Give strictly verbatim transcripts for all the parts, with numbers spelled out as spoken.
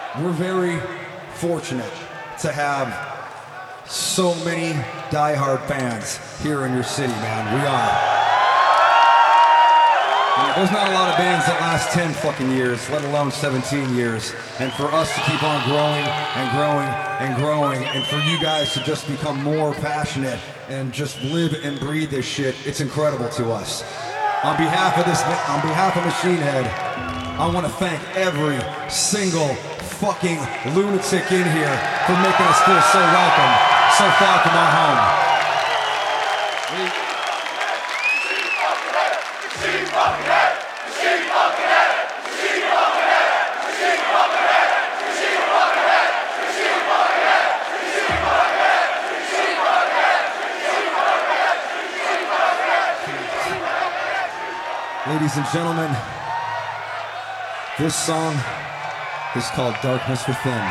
We're very fortunate to have so many diehard fans here in your city, man. We are. You know, there's not a lot of bands that last ten fucking years, let alone seventeen years. And for us to keep on growing and growing and growing, and for you guys to just become more passionate and just live and breathe this shit, it's incredible to us. On behalf of this, on behalf of Machine Head, I want to thank every single fucking lunatic in here for making us feel so welcome, so far from our home. We Ladies and gentlemen, this song is called Darkness Within.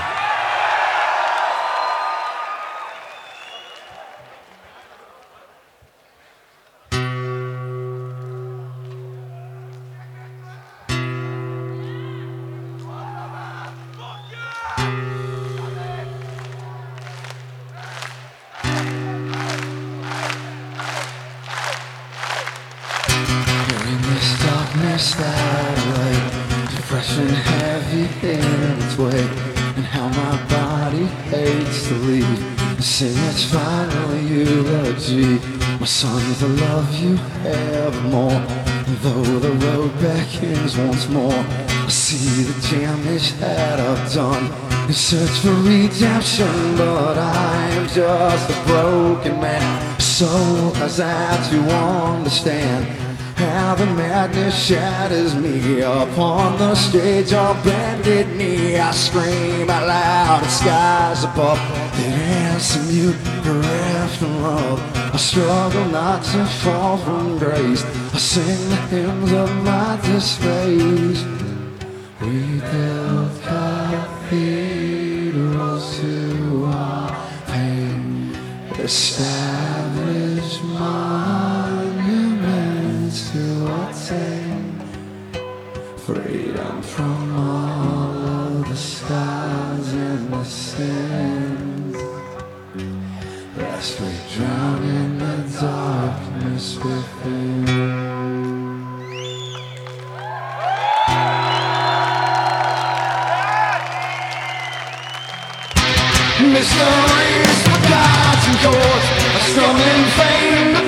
That way, depression heavy in its weight, and how my body hates to leave. I sing it's finally eulogy, my son, with the love you evermore. And though the road beckons once more, I see the damage that I've done, in search for redemption. But I am just a broken man, so as that you understand how the madness shatters me. Upon the stage on bended knee, I scream out loud at skies above that answer mute, bereft from love. I struggle not to fall from grace, I sing the hymns of my disgrace. We build cathedrals to our pain, establish monuments to attain freedom from all of the scars and the sins, lest we drown in the darkness within. Mysteries, forgotten chords, a strumming fame.